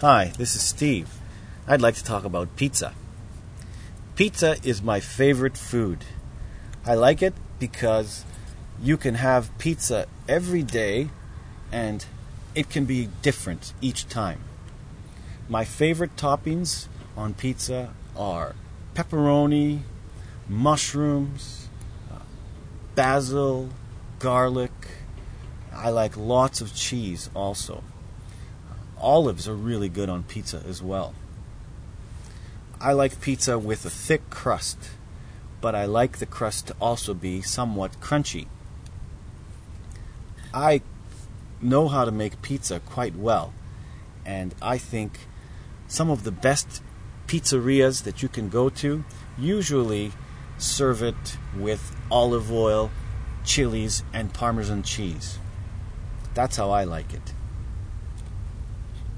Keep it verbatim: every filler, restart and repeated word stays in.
Hi, this is Steve. I'd like to talk about pizza. Pizza is my favorite food. I like it because you can have pizza every day and it can be different each time. My favorite toppings on pizza are pepperoni, mushrooms, uh, basil, garlic. I like lots of cheese also. Olives are really good on pizza as well. I like pizza with a thick crust, but I like the crust to also be somewhat crunchy. I know how to make pizza quite well, and I think some of the best pizzerias that you can go to usually serve it with olive oil, chilies, and Parmesan cheese. That's how I like it.